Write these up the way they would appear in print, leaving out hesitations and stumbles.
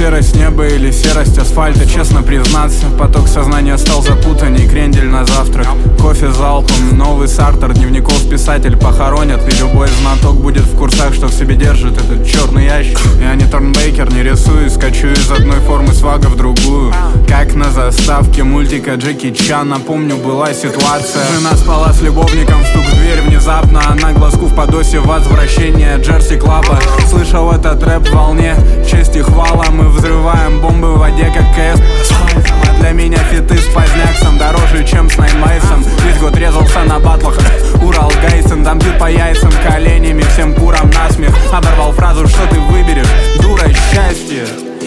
серость неба или серость асфальта? Честно признаться, поток сознания стал запутанней. Крендель на завтрак, кофе залпом, новый Сартер, дневников писатель похоронят. И любой знаток будет в курсах, что в себе держит этот черный ящик. Я не Торнбейкер, не рисую, скачу из одной формы свага в другую. Как на заставке мультика Джеки Чана. Помню, была ситуация, жена спала с любовником, стук в дверь внезапно, она глазку в подосе, возвращение Джерси Клаба. Слышал этот рэп в волне честь и хвала. Мы взрываем бомбы в воде, как КС. А для меня фиты с поздняксом дороже, чем с Наймайсом. Весь год резался на батлах, Урал Гайсен. Там бьют по яйцам коленями, всем курам насмех. Оборвал фразу, что ты выберешь, дура, счастье.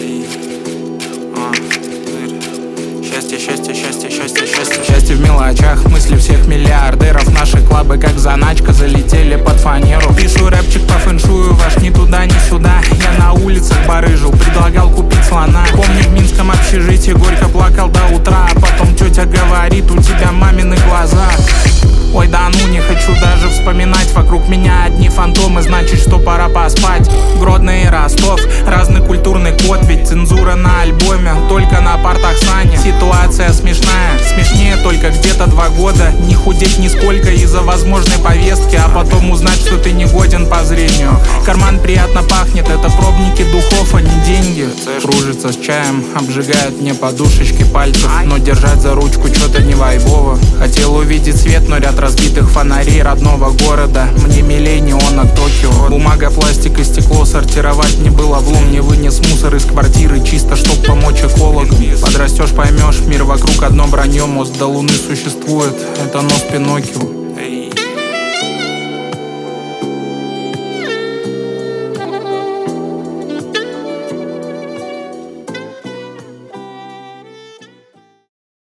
Счастье в мелочах, мысли всех миллиардеров. Наши клабы как заначка залетели под фанеру. Пишу рэпчик по фэншую, ваш ни туда, ни сюда. Я на улицах барыжил, предлагал купить слона. Помню, в минском общежитии горько плакал до утра. А потом тетя говорит, у тебя мамины глаза. Ой, да ну, не хочу даже вспоминать. Вокруг меня одни фантомы, значит, что пора поспать. Гродно и Ростов, разный культурный код. Ведь цензура на альбоме, только на партах Сани. Ситуация смешная, смешнее только где-то 2 года. Не худеть нисколько из-за возможной повестки, а потом узнать, что ты не годен по зрению. Карман приятно пахнет, это пробники духов, а не деньги. Кружится с чаем, обжигает мне подушечки пальцев. Но держать за ручку что-то не вайбово. Хотел увидеть свет, но ряд разбитых фонарей родного города. Мне милей неонок Токио. Бумага, пластик и стекло сортировать не было влом. Не вынес мусор из квартиры чисто, чтоб помочь экологам. Подрастешь, поймешь, мир вокруг одно вранье. Мост до луны существует, это нос Пиноккио.